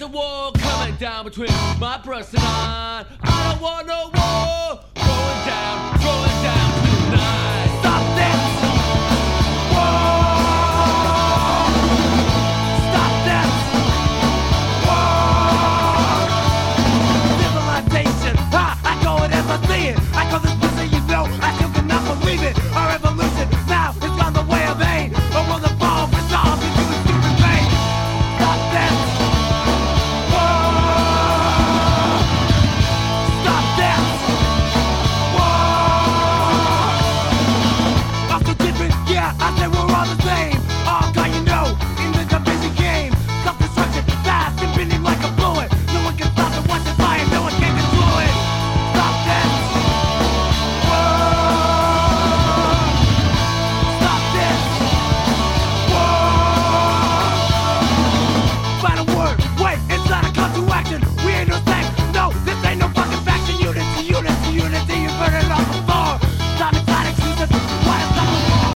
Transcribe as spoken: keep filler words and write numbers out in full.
a war coming down between my breast and mine. I don't want no war.